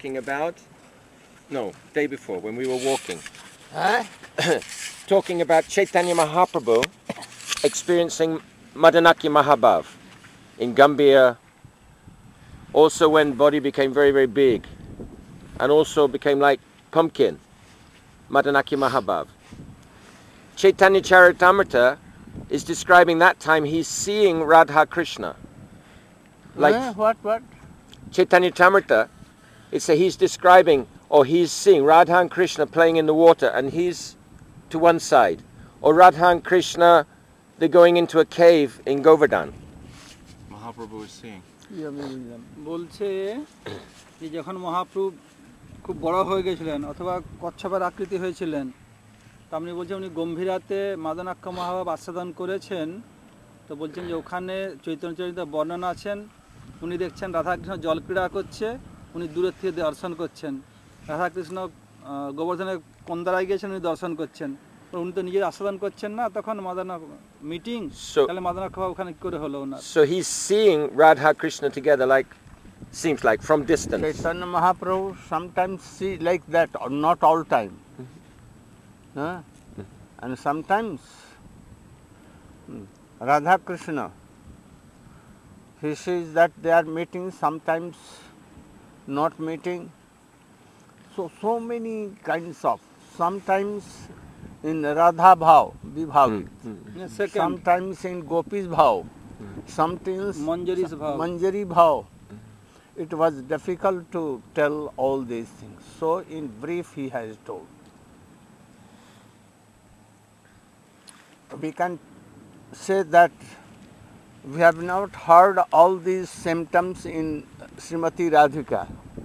talking about, no, day before when we were walking, Huh? talking about Chaitanya Mahaprabhu experiencing Madanaki Mahabhav in Gambhir, also when body became very, very big, and also became like pumpkin, Madanaki Mahabhav. Chaitanya Charitamrita is describing that time he's seeing Radha Krishna. Like What? Chaitanya Charitamrita, he's describing, or he's seeing Radha and Krishna playing in the water, and he's to one side. Or Radha and Krishna, they're going into a cave in Govardhan. Mahaprabhu is seeing. বলছে যে যখন মহাপ্রভু খুব বড় হয়ে গেছিলেন অথবা কচ্ছপের আকৃতি হয়েছিলেন, তা আপনি বলছেন উনি গম্ভীরাতে মাদনাক্ষ মহাভাব আস্বাদন করেছেন। তো বলছেন যে ওখানে চৈতন্য চরিত্র বর্ণনা আছেন, উনি দেখছেন রাধাকৃষ্ণ জল ক্রীড়া করছে, উনি দূরের থেকে দর্শন করছেন। রাধাকৃষ্ণ গোবর্ধনের কন্দারায় গিয়েছেন, উনি দর্শন করছেন। উনি তো নিজে আস্বাদন করছেন না, তখন মিটিং, তাহলে মাদনাক্ষ ভাব ওখানে করে হলো না। So he's seeing Radha Krishna together, like seems like from distance. Chaitanya Mahaprabhu sometimes see like that, or not all time. And sometimes Radha Krishna, he sees that they are meeting, sometimes not meeting. So many kinds of, sometimes in Radha Bhav, Vibhavi, sometimes in Gopis Bhav, sometimes Manjari Bhav. It was difficult to tell all these things. So in brief he has told. We can say that we have not heard all these symptoms in Srimati Radhika.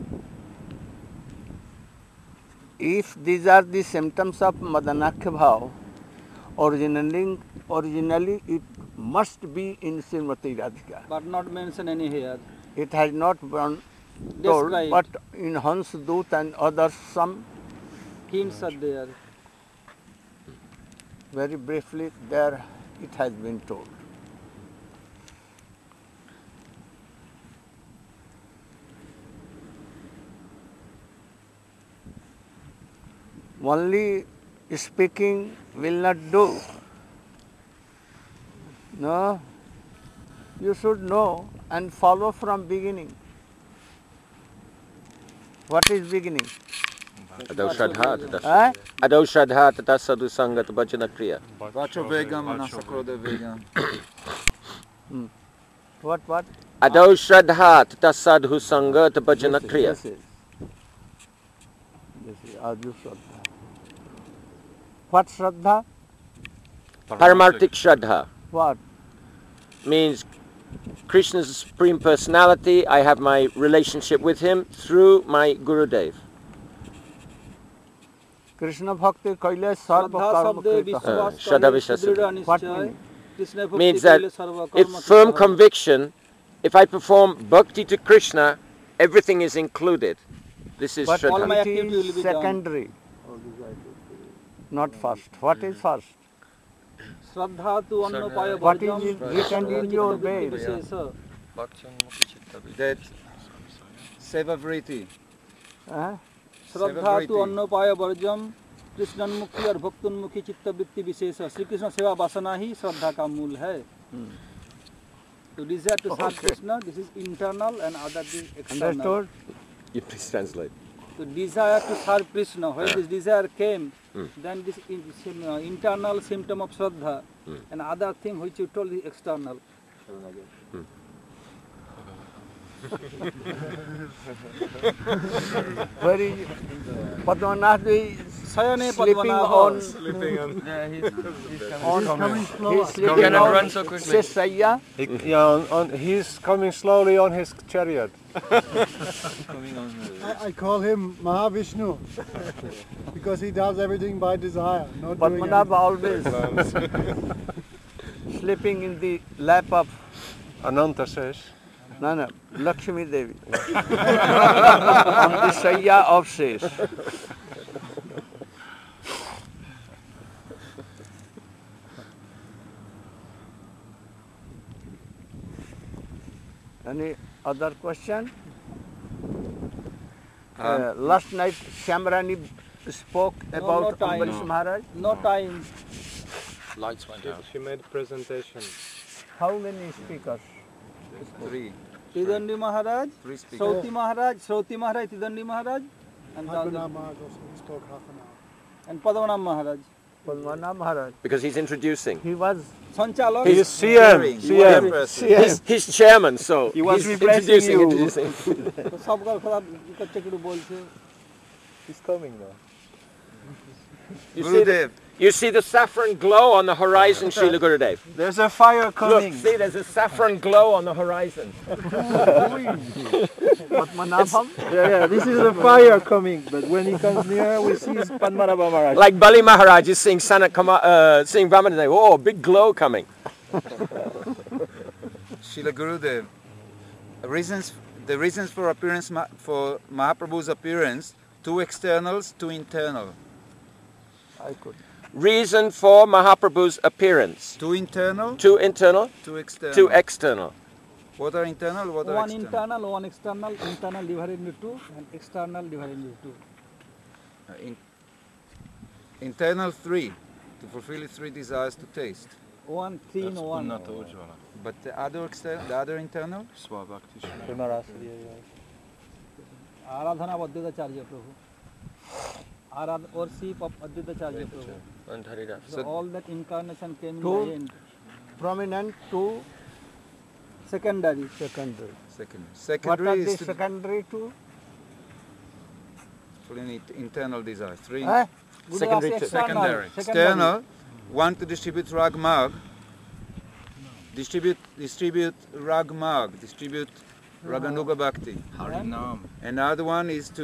If these are the symptoms of Madanakhya Bhav, originally it must be in Srimati Radhika. But not mentioned any here. It has not been told, Described. but in Hans Dut and others some Hints are there. very briefly there it has been told. Only speaking will not do. No, you should know and follow from beginning. What is beginning? Adau Shraddha tata sadhu sangat bhajana kriya. Vacho vegam anasakroda vegam. What? Adau Shraddha tata sadhu sangat bhajana kriya. This is Adu Shraddha. What Shraddha? Paramarthik Shraddha What? means Krishna's supreme personality. I have my relationship with him through my Gurudev. Krishna Bhakti Kaile Sarva শ্রদ্ধা Karma শব্দে Krita. বিশ্বাস শ্রদ্ধা করে বিশ্বাস। সুদৃঢ় What নিশ্চয় meaning? কৃষ্ণের Means ভক্তি that করলে সর্বকর্ম if কৃত firm হয়। conviction, if I perform bhakti to Krishna, everything is included. This is But all my Shraddha. activity will it be is done. secondary, not first. What is first? শ্রদ্ধা তু অন্য পায় What is বর্জম written in your চিত্তবৃত্তি veil? বিশেষ। That Sevavriti. শ্রদ্ধা তু অন্য পায় বর্জম কৃষ্ণন্মুখী और भक्तोन्मुखी चित्तवृत्ति विशेष। श्री कृष्ण सेवा वासना ही श्रद्धा का मूल है। तो desire to serve Krishna, this is internal, and other is external. Understood? You please translate. So desire to serve Krishna, when this desire came, then this internal symptom of Shraddha, and other thing which you told is external. Where is Padmanath is Sayane sleeping Padmanabha. on, he's sleeping on Sesaya. He's coming slowly on his chariot. I call him Mahavishnu because he does everything by desire, not doing Padmanabha always sleeping in the lap of Ananta says, No, Lakshmi Devi on the Shaya of Shesh. Any other question? Last night Shamrani spoke about no time. Ambarish Maharaj. No time. Lights went out. She made a presentation. How many speakers? Three. Tidandi Maharaj, Three speakers. Sroti Maharaj, Tidandi Maharaj, and Padmanabh Maharaj also spoke half an hour. and Padmanabh Maharaj. Padmanabh Maharaj. Because he's introducing. He was Sanchalak. He's CM. He's chairman, so He was he's replacing introducing. তো সবকার খারাপ করছে একটু বলছে He's coming now. Gurudev. You see the saffron glow on the horizon, Srila Gurudev. There's a fire Look, coming. see, there's a saffron glow on the horizon. Padmanabham. Yeah, this is a fire coming. But when he comes near, we see Padmanabha Maharaj. Like Bali Maharaj is seeing seeing Vamandev. Oh, big glow coming. Srila Gurudev. The reasons for appearance for Mahaprabhu's appearance, two externals, two internal. I could. Reason for Mahaprabhu's appearance. Two internal, Two internal, two external. two external. What are internal, what are one external? internal, one external, internal divided into two, and external divided into two. Internal three, to fulfill three desires to taste. One, three in one. But the other external, the other internal? Aradhana of Advaitacharya Prabhu. Worship of Advaitacharya Prabhu. So all that incarnation came in Two. the end. Prominent to Secondary. secondary. Secondary. What Secondary are is the to secondary to? fulfill internal desires. Three. Secondary to Secondary. External, one to distribute rag mag, distribute rag mag, distribute raganuga bhakti. Harinam. Another one is to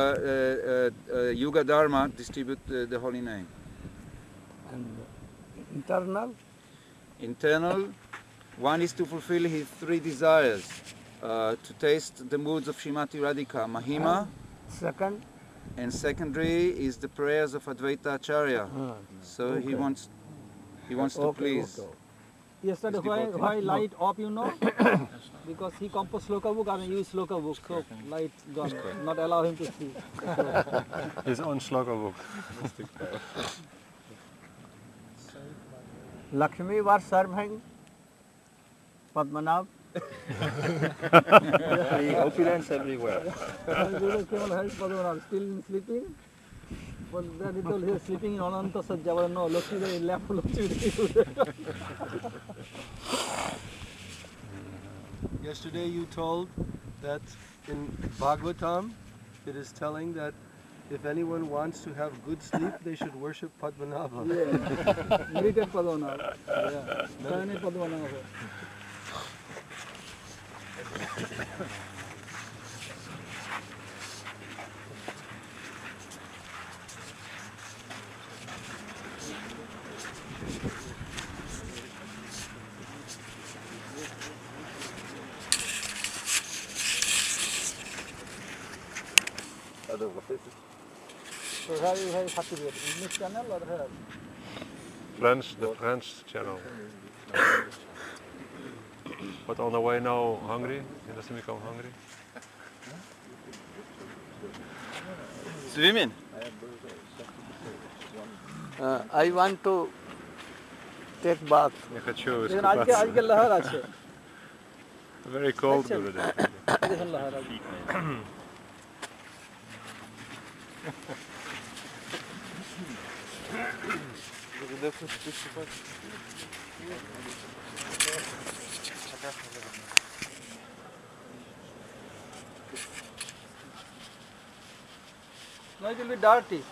Yuga Dharma, distribute the holy name. And internal? Internal, one is to fulfill his three desires, to taste the moods of Srimati Radhika, Mahima, Second? and secondary is the prayers of Advaita Acharya. So he wants to please. Yesterday why light off, you know? Because he composed sloka book and used sloka book, so light gone, not allow him to see. His own sloka book. Lakshmi was serving Padmanabh. Opulence everywhere. Still sleeping. But then he told he was sleeping in Ananta Sajja, but no, Lakshmi he left Lakshmi. Yesterday you told that in Bhagavatam it is telling that if anyone wants to have good sleep, they should worship Padmanabha. Yeah. Meditate Padmanabha. Yeah. Turn it Padmanabha. So where you have affiliate? English channel or where? The French channel. But on the way now hungry? He doesn't become hungry? Swimming. I want to take bath. Я хочу দেখুন আজকে искупаться. আজকে লহর আছে Very cold Gurudev. দেখুন লহর আছে No, it will be dirty.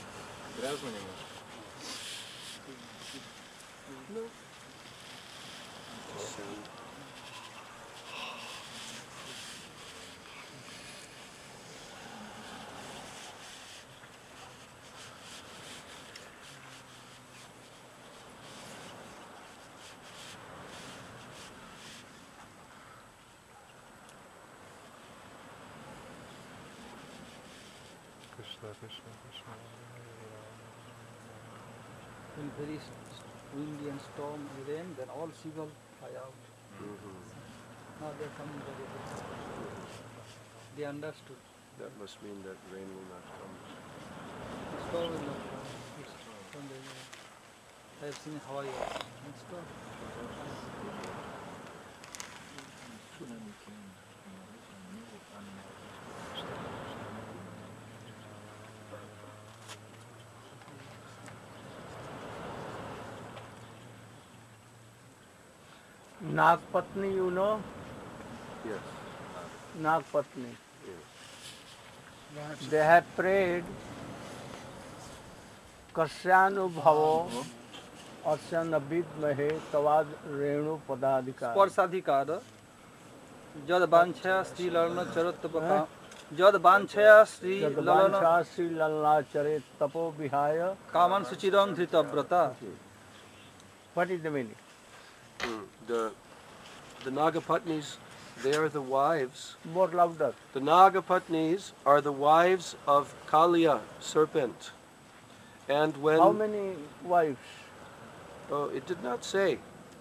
Krishna, Krishna, Krishna. When very windy and storm and rain, then all seagulls fly out. Now they are coming very well. They understood. that must mean that rain will not come. Storm will not come. It's from the, I have seen Hawaii also. It's storm. Nagpatni, you know? Yes. Nagpatni. They have prayed Kasyanubhavo Asyanabhid Mahe Tavad Renu Padadikar. स्पर्शाधिकार जद वांछया श्री ललन चरत्तपका जद वांछया Shri Lalan Jadvancha Sri Lalachare Tapo Vihaya. Common सुचिरं धृतव्रता. What is the meaning? The Nagapatnis, they are the wives. More louder. The Nagapatnis are the wives of Kaliya, serpent. And when... How many wives? Oh, it did not say.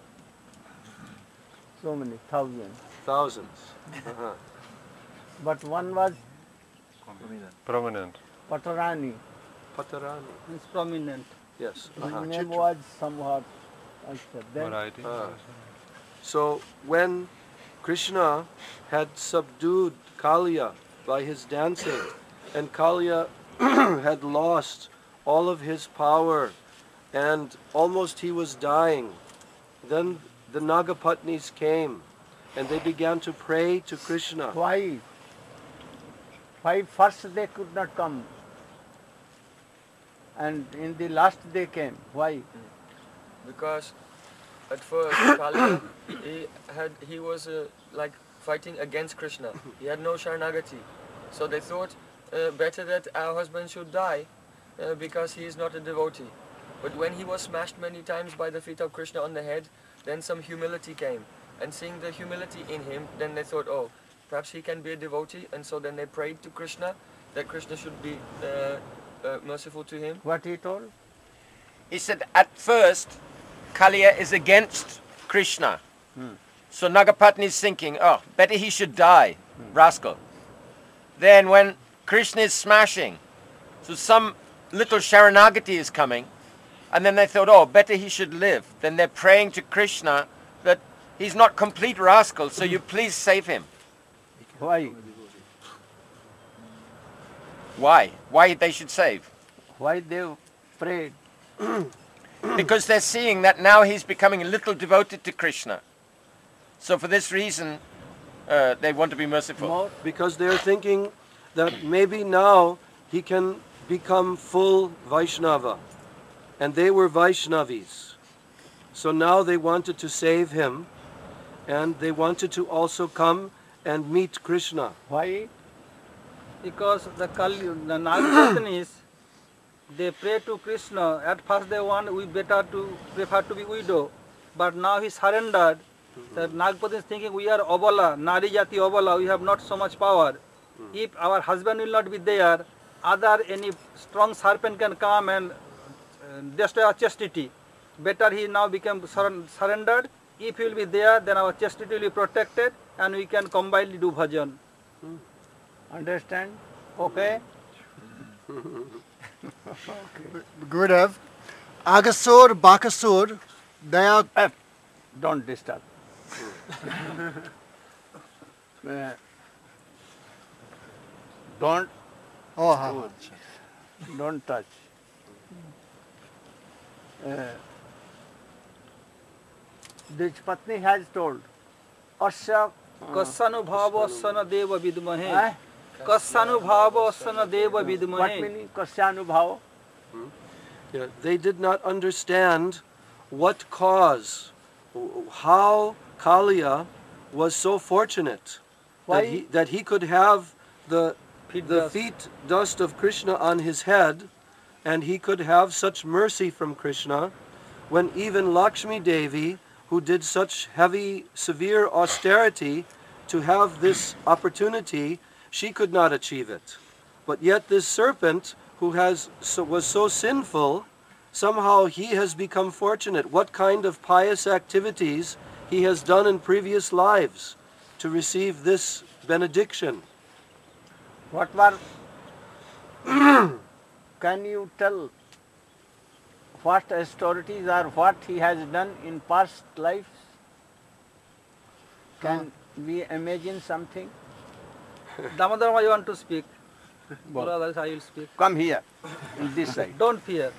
So many, thousands. Thousands. Uh-huh. But one was Prominent. Patarani. Patarani. It's prominent. Yes. His Uh-huh. name was somewhat also. Then Variety. So when Krishna had subdued Kaliya by his dancing, and Kaliya had lost all of his power, and almost he was dying, then the Nagapatnis came, and they began to pray to Krishna. why? Why first they could not come? And in the last they came. Why? Because at first Kaliya, he was like fighting against Krishna. He had no Sharanagati. So they thought better that our husband should die because he is not a devotee. But when he was smashed many times by the feet of Krishna on the head, then some humility came. And seeing the humility in him, then they thought, oh, perhaps he can be a devotee. And so then they prayed to Krishna that Krishna should be merciful to him. What he told? He said at first Kaliya is against Krishna. So Nagapatni is thinking, oh, better he should die, rascal. Then when Krishna is smashing, so some little Sharanagati is coming, and then they thought, oh, better he should live. Then they're praying to Krishna that he's not complete rascal, so you please save him. Why? Why? Why they should save? Why they prayed? Because they're seeing that now he's becoming a little devoted to Krishna. So for this reason, they want to be merciful. More? Because they're thinking that maybe now he can become full Vaishnava. And they were Vaishnavis. So now they wanted to save him, and they wanted to also come and meet Krishna. Why? Because the Nagapatnis, they pray to Krishna. At first they want we better to prefer to be widow, but now he surrendered. The Nagapatni is thinking we are Obala, Nari Jati Obala, we have not so much power. If our husband will not be there, any strong serpent can come and destroy our chastity. Better he now become surrendered. If he will be there, then our chastity will be protected and we can combinedly do bhajan. Understand? Okay? Gurudev, Agasur, Bakasur, they are Don't disturb. Don't don't touch. This Patni has told, Asya Kasanubhava deva vidmahe. Eh? Kasanubhava deva What vidmahe. meaning Kasyanubhava? Yeah, they did not understand what cause, how Kaliya was so fortunate Why? that he could have the feet dust of Krishna on his head, and he could have such mercy from Krishna, when even Lakshmi Devi, who did such heavy, severe austerity to have this opportunity, she could not achieve it. But yet this serpent, who was so sinful, somehow he has become fortunate. What kind of pious activities he has done in previous lives to receive this benediction. What were, can you tell what authorities or what he has done in past lives? Can we imagine something? Damodar, you want to speak? Otherwise I will speak. Come here, in this side. Don't fear.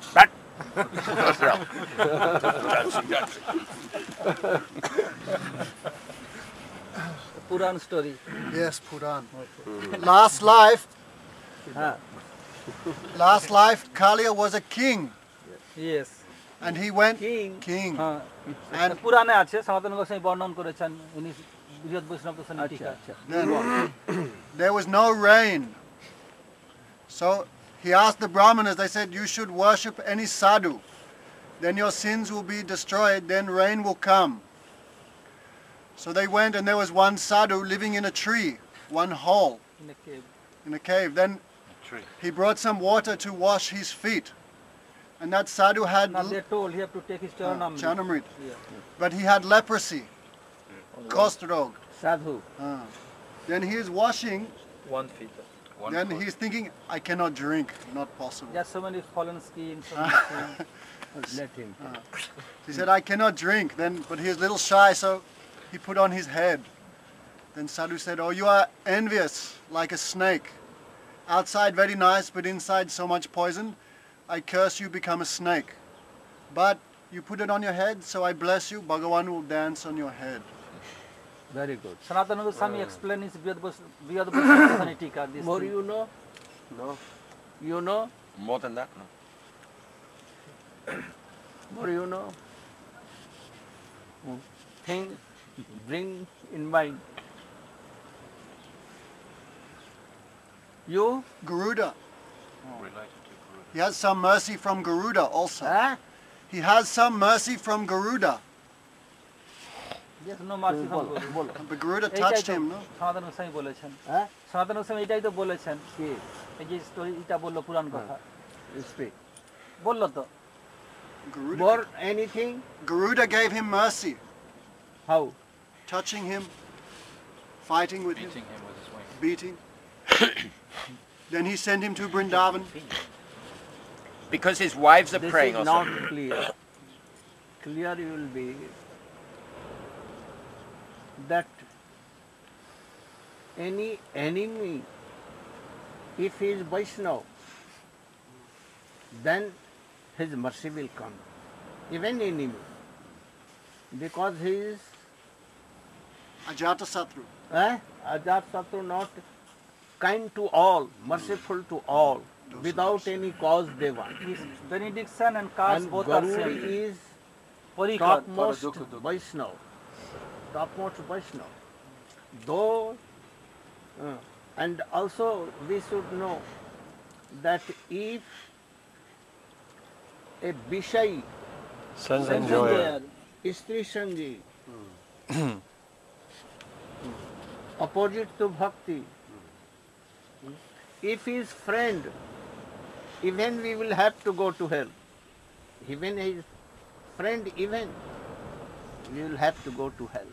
Puran story. Yes, Puran. Last life, Kalia was a king, Yes. and he went King. হ্যাঁ And পুরাণে আছে সনাতন গোস্বামী বর্ণন করেছেন উনি বৃহৎ বৈষ্ণব দর্শনের টিকা then there was no rain. So he asked the Brahmanas, they said, you should worship any sadhu. Then your sins will be destroyed, then rain will come. So they went, and there was one sadhu living in a tree, one hole in a cave. Then he brought some water to wash his feet. And that sadhu had Now they told he have to take his charanamrita. Chanamrit. Yeah. But he had leprosy, kostrog. Sadhu. Then he is washing, 1 feet. then he's thinking, I cannot drink, not possible. There's so many fallen skin, so many skin. Let him. He said, I cannot drink. Then, but he is a little shy, so he put on his head. Then Sadhu said, oh, you are envious, like a snake. Outside very nice, but inside so much poison. I curse you, become a snake. But you put it on your head, so I bless you. Bhagavan will dance on your head. Very good. Sanatana Goswami explained his Brihad Vaishnava tika. More you know? No. You know? More than that, no. More you know? Thing bring in mind. You? Garuda. Related to He has some mercy from Garuda also. Huh? He has some mercy from Garuda. There's no mercy from God. But Garuda এইটাই touched তো him, no? সনাতন গোস্বামী বলেছেন Huh? সনাতন গোস্বামী এটাই তো বলেছেন এই যে স্টোরি এটা বললো পুরাণ কথা Speak. বললো তো Garuda, More anything? Garuda gave him mercy, How? touching him, fighting with him, beating him with his wing. beating. Then he sent him to Vrindavan. Because his wives are This praying is also. not clear. Clear you will be that any enemy, if he is Vaishnava, then his mercy will come. Even enemy. Because he is Ajatasatru. Ajatasattu, not kind to all, merciful to all, without any cause they want. His benediction and cards And both are Garuda same. is Parikar. topmost Vaishnava. Topmost Vaishnava. Though, and also we should know that if a Bishai, Sense Sense enjoyer. enjoyer. Istri Sangi, opposite to Bhakti, if his friend, even we will have to go to hell. Even his friend, even we will have to go to hell.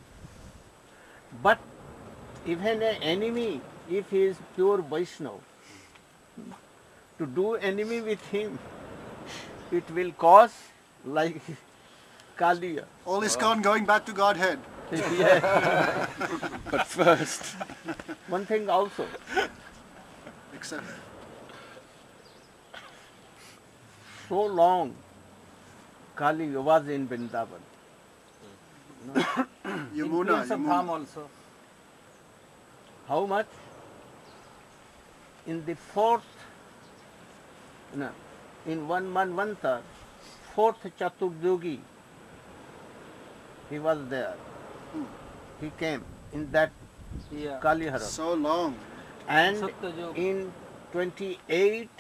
But even an enemy, if he is pure Vaishnava, to do enemy with him, it will cause like Kaliya. All is gone going back to Godhead. But first, One thing also, Except so long Kali was in Vrindavan. Yamuna. Influence of Dham also. How much? In the fourth, no, in one Manvanta, fourth Chaturjugi, he was there. He came in that Yeah. Kalihara. So long. And Satyajug. in 28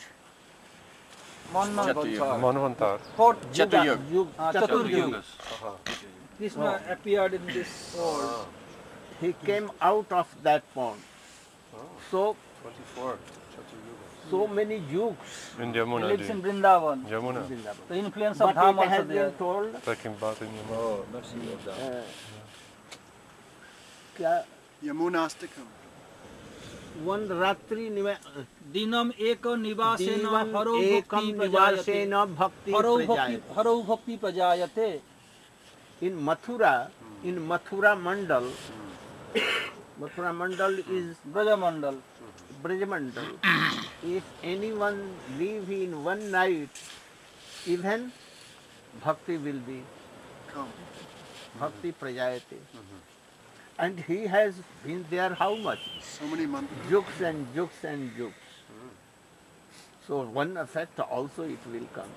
Manvantar. Fourth Chaturjug. Chaturjugi, Krishna appeared in this world. he came out of that pond. So 24. so many yugs. In He Yamuna. lives in Vrindavan. Yamuna. The influence of But Dham it also has there. been told, Taking bath in Yamuna. kya, Yamunastikam. one ratri dinam eko nivasena divam haro ekam bhakti prajayate. nivasena bhakti Haro bhakti prajayate. In Mathura Mandal, Mathura Mandal is Braja Mandal. Brajamandal. If anyone live in one night, even bhakti will be Come. bhakti prajayate. And he has been there how much? So many months. Jugs and jugs and jugs. So one effect also it will come.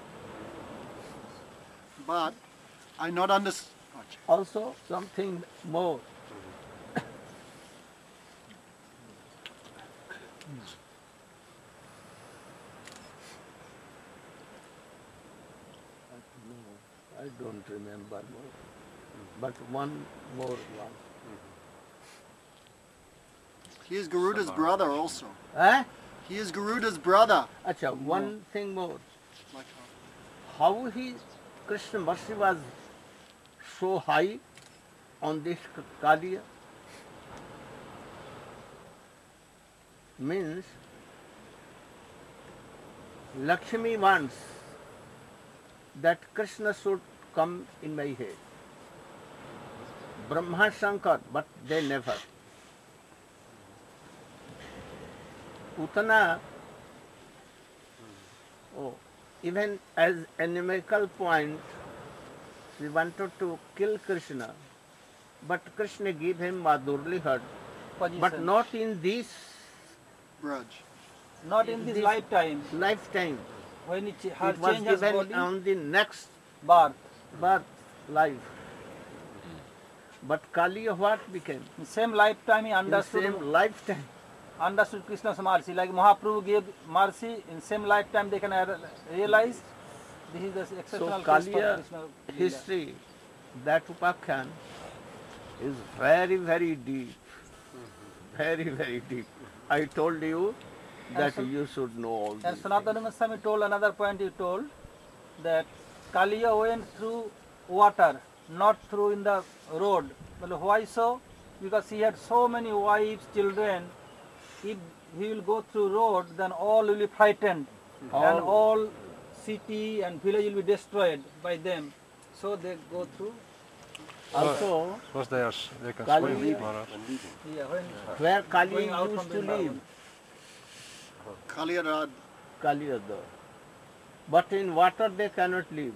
But I not understand. Also something more. I don't remember more. But one more one. He is Garuda's brother also. Eh? He is Garuda's brother. Acha, one thing more. Like How Krishna mercy was so high on this Kaliya means Lakshmi wants that Krishna should come in my head. Brahma Shankar, but they never. Putana, even as a numerical point, she wanted to kill Krishna, but Krishna gave him Madhurli heart, but not in this Braj. Not in this lifetime. lifetime. When it It has was changed his given body, on the next birth. life. But Kaliya what became? In same lifetime he In understood same lifetime. understood Krishna's mercy. Like Mahaprabhu gave mercy, in same lifetime they can realize this is the So exceptional case for Kaliya Krishna. history, that Upakhyan is very, very deep. Very, very deep. I told you that you should know all And this. Sanatana Goswami told another point, he told that Kaliya went through water, not through in the road. Well, why so? Because he had so many wives, children. If he will go through road, then all will be frightened. And all city and village will be destroyed by them. So they go through. Also, Was they can Kali- swim, Maharaj. Yeah, when where going Kaliya out used from to the live, environment. Kaliyarad. Kaliyada. But in water they cannot live.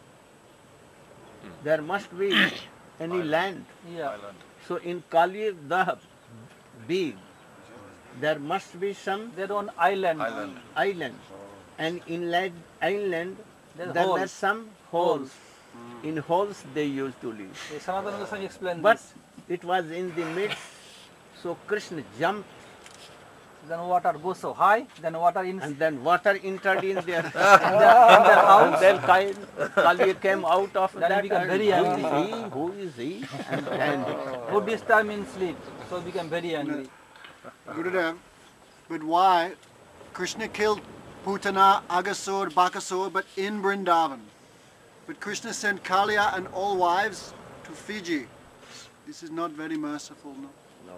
There must be any land. Yeah. So in Kaliyada big, there must be some Their own island. island. And inland island, There's there were holes. some holes. In holes they used to live. Sanatana Goswami explained But this. it was in the midst, so Krishna jumped Then water goes so high, then water in and then water entered in their house. and then Kaliya came out of Then that. he became and very angry. Who is he? And Buddhist time in sleep, so he became very angry. Gurudev. But why Krishna killed Putana, Agasur, Bakasur, but in Vrindavan? But Krishna sent Kaliya and all wives to Fiji. This is not very merciful, no?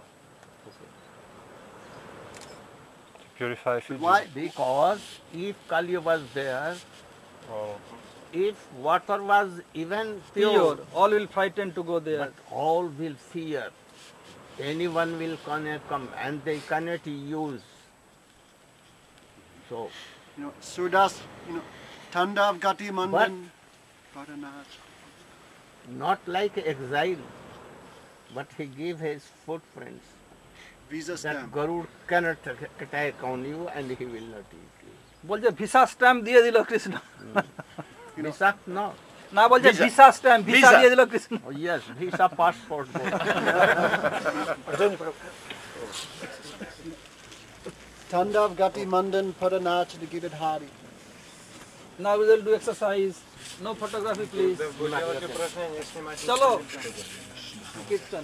Purify Fiji. Why? because if Kaliya was there, Oh. if water was even Pure, all will frighten to go there. but all will fear. Anyone will come and they cannot use. So, Surdas, Tandav Gati Mandan. Paranaj. not like exile, but he gave his footprints. Visa That stamp. Garud cannot attack on you and he will not eat you. বলছে visa stamp দিয়ে দিল Krishna Visa, no. না বলছে visa stamp visa দিয়ে দিল Krishna Oh, yes, visa passport. Tandav Gati Mandan Paranach to give it Hari. Now we will do exercise. No photography, please. Chalo. Kirtan.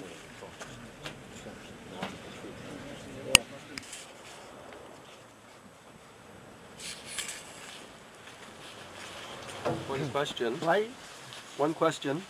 One question. Why? One question.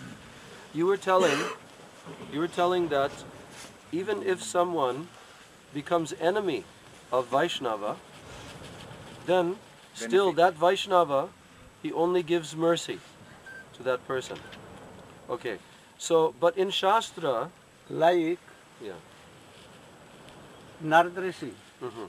You were telling that even if someone becomes enemy of Vaishnava, then still that Vaishnava, he only gives mercy to that person. Okay, so, but in Shastra, Like yeah. Narad Rishi, Mhm.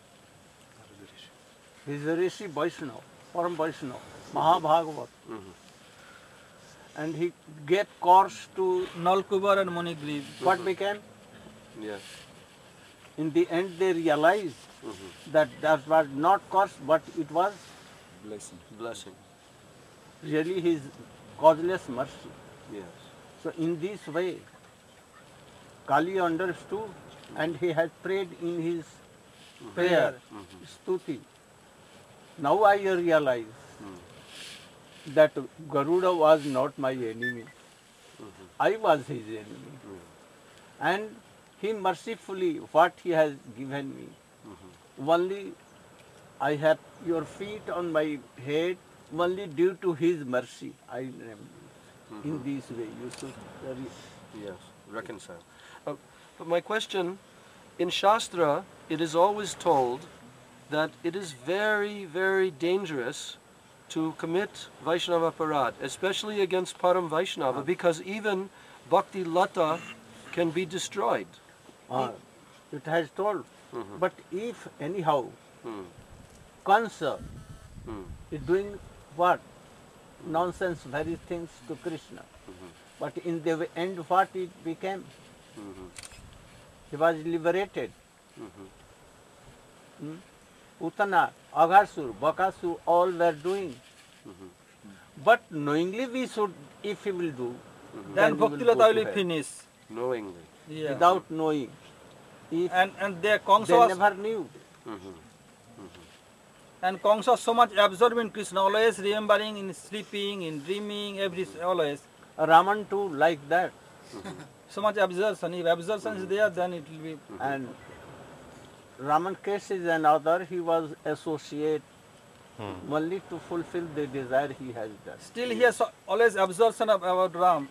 he is a Rishi Vaishnava, Param Vaishnava, Mahabhagavat. And he gave course to Nalkubar and Monigri. what became? Yeah. In the end they realized that that was not curse but it was Blessing. really his causeless mercy. Yes. So in this way, Kali understood and he had prayed in his prayer, stuti. Now I realize that Garuda was not my enemy. I was his enemy. And he mercifully, what he has given me, only I have your feet on my head, only due to his mercy. I am in this way. You should Yes, reconcile. But my question, in Shastra, it is always told that it is very, very dangerous to commit Vaishnava Parad, especially against Param Vaishnava, because even Bhakti Lata can be destroyed. it has told. But if anyhow, Kansa is doing what? Nonsense, very things to Krishna. But in the end, what it became? He was liberated. Utana, Aghasur, Bakasur, all were doing. But knowingly we should, if he will do, Then we will Bhakti go Lata to will hell. finish. Knowingly. Yeah. Without knowing. If And their Kamsa they was, never knew. and Kamsa was so much absorbed in Krishna, always remembering in sleeping, in dreaming, always. Raman too, like that. So much absorption. If absorption is there, then it will be. And Raman Kesh is another, he was associate only to fulfill the desire he has done. Still, he has always absorption about Ram.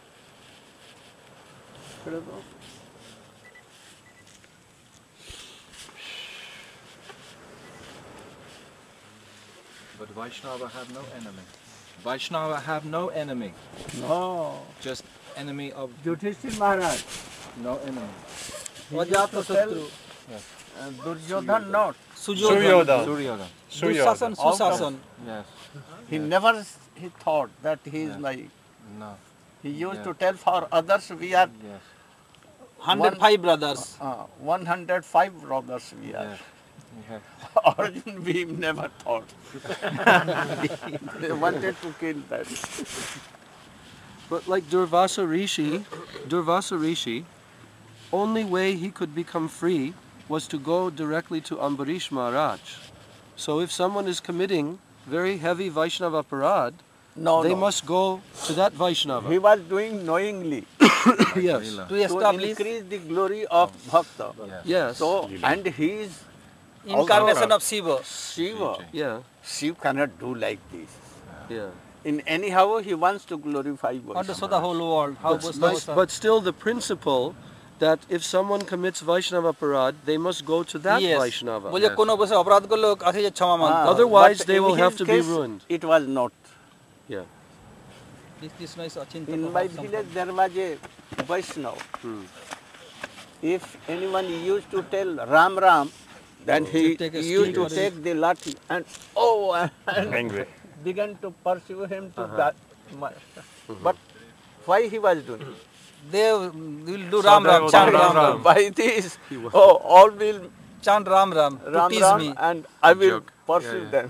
But Vaishnava have no enemy. Vaishnava have no enemy. No. Just enemy of Yudhishthir Maharaj. no enemy. Vajata Satru. Duryodhan not. Sujodan. Suryodhan. Dusasan, Susasan. Yes. He never he thought that he is my. No. He used Yeah. to tell for others we are Yes. 105 brothers. 105 brothers we are. Yes. Yeah. Origin we never thought. They wanted to kill that. But like Durvasa Rishi, only way he could become free was to go directly to Ambarish Maharaj. So if someone is committing very heavy Vaishnava Parad, they must go to that Vaishnava. He was doing knowingly Yes. To to establish increase the glory of Bhakta. Yes. So, and he is incarnation of Shiva. Shiva. Yeah. Shiva cannot do like this. Yeah. In anyhow, he wants to glorify Want to show Vaishnava. the whole world how But still the principle that if someone commits Vaishnava Parad, they must go to that Vaishnava. বলে কোন বসে অপরাধ করলে কাছে যে ক্ষমা মানতে হবে। Otherwise, But they in will have his to be case, ruined. It was not. Yeah. Krishna is Achintya In Prabhu, my something. village, there was a Vaishnava. If anyone used to tell Ram Ram, then he take a used to stick. take the lathi and and Angry. began to pursue him to that. But why he was doing? They will do Ram Ram, chant Ram Ram, By this, all will chant Ram Ram to Ram tease Ram me. and I will pursue them.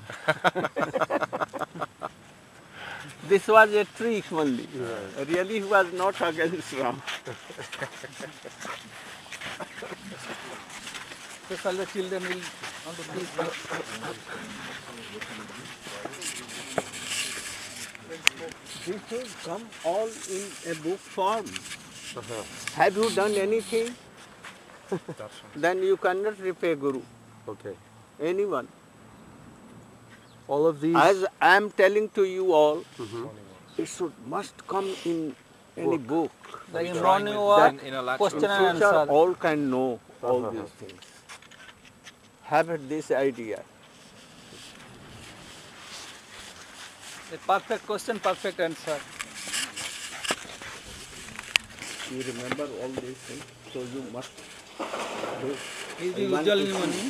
This was a trick only. Really, he was not against Ram. Especially the children will want to tease me. This will come all in a book form. Have you done anything? Then you cannot repay Guru, Okay. anyone. All of these. As I am telling to you all, it must come in any book. Like in morning walk, In a lecture. question and Future answer. all can know all these things. have this idea. A perfect question, perfect answer. You remember all these things, so you must do. Is I the want usual to money.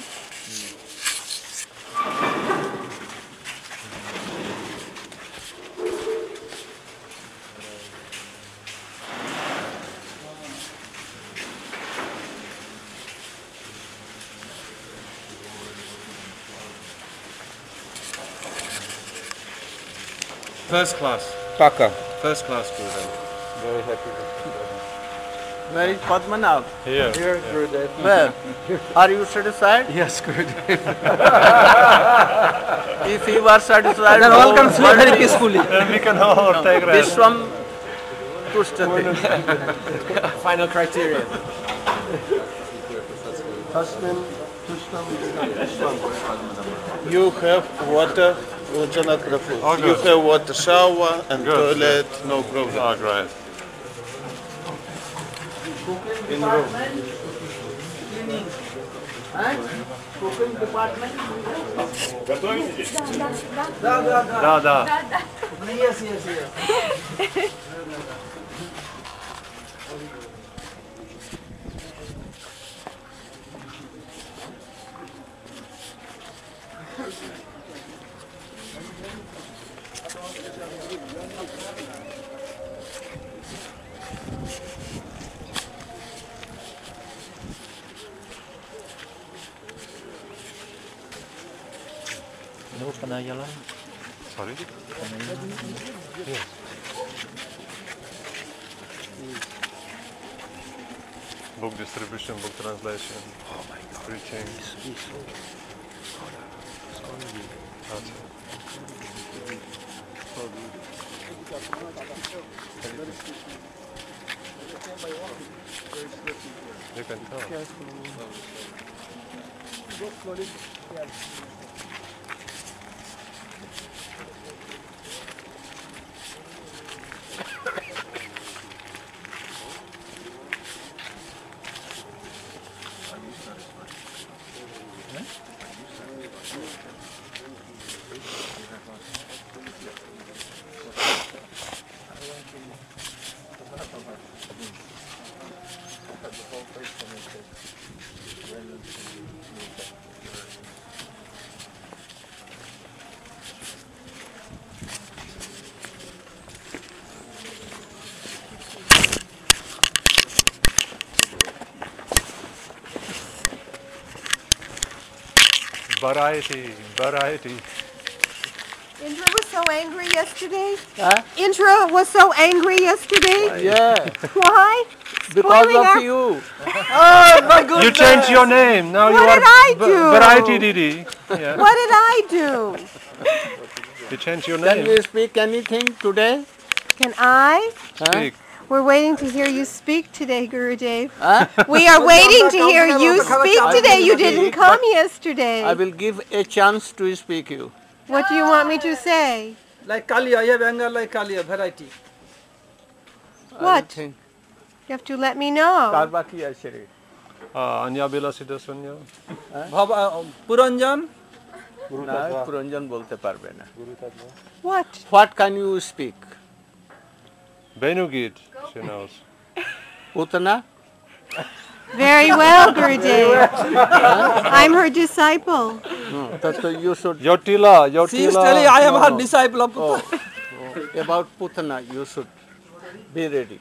First class. Paka. First class, Gurudev. Very happy to see you. Where is Padmanabh? Here. Here, Gurudev. Where? Are you satisfied? Yes, Gurudev. If you are satisfied, Then all can sleep very peacefully. Then we can all take rest. Vishwam Tushtati. Final criteria. You have water, Oh, you good. have water shower and Good, toilet, no problem. Oh, great. In room. Cooking department? Da, da. Yes, yes, yes. Sorry? Yes. Book distribution, book translation. Oh my God. Preaching. That's it. You can tell. Variety. Indra was so angry yesterday. Indra was so angry yesterday. Yeah, Why? because Spoiling our- of you. Oh my goodness! You changed your name. Now What you are did I do? Variety Didi. Yeah. What did I do? You changed your Can name. you speak anything today? Can I? Speak. We're waiting to hear you speak today, Gurudev. Huh? We are waiting to hear you speak today. You didn't come I yesterday. will give a chance to speak you. What do you want me to say? Like Kalia, yeah, Bengal like Kalia, variety. What? Think. You have to let me know. Karbaki Asheri. Anya Bilasita Sunya. Puranjan. না পুরঞ্জন বলতে পারবে না What? What can you speak? Benugid, she knows. Putana? Very well, Gurudev. I'm her disciple. No, so you should. Yotila, She is telling I am her disciple of Oh, about Putana, you should be ready.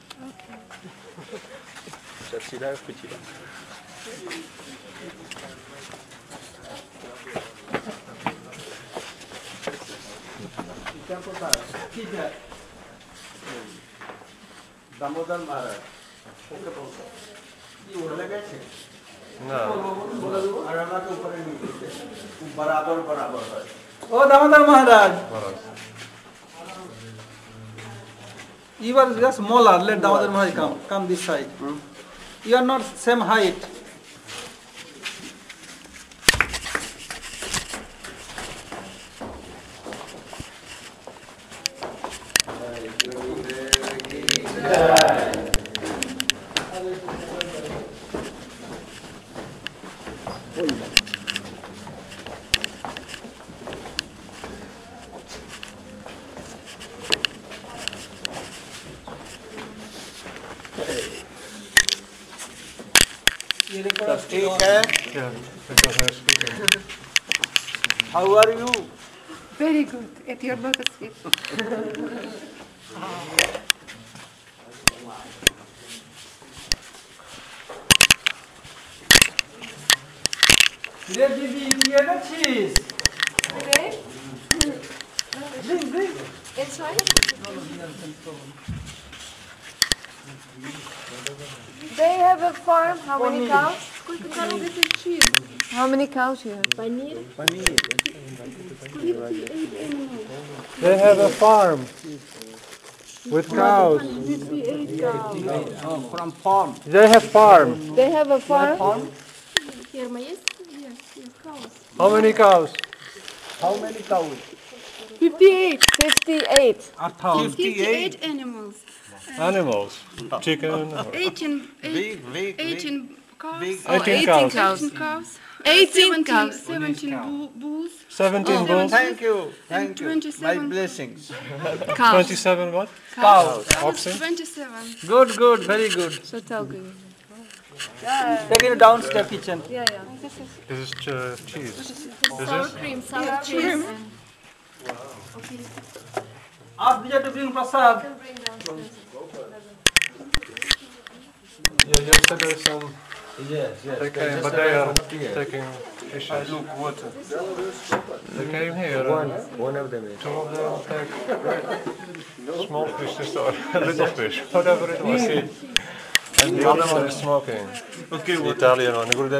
Damodar মহারাজ ওকে বলতো কি বলে গেছে না আর আমাকে উপরে নিয়ে গেছে বরাবর বরাবর হয় Oh, Damodar Maharaj. You are just smaller. Let Damodar Maharaj come. Come this side. You are not same height. ठीक है? Yeah, because I'm speaking. How are you? Very good. At your lotus feet. রে দিদি India আছিস Okay. It's fine. They have a farm. How many cows? How many cows you have? They have a farm with cows. From farm. They have farm. They have a farm. How many cows? How many cows? 58. 58. 58 animals. Animals. Chicken. 18 cows. 18 cows. 18 cows. 18 cows. 17 bulls. 17 bulls. Thank you. Thank you. 27. My blessings. Cows. 27 what? Cows. Oxen? 27. good good very good So tell me. take it downstairs kitchen Yeah, yeah. This is cheese. This Sour is? cream, sour cheese. ask Vijay to bring prasad Bring downstairs. Yeah, yesterday some. They came, but they are taking fishes. Look, water. They came here. One of them is. Two of them take small fish, just a little fish, whatever it was. And the other one is smoking. Okay, water. Italian one.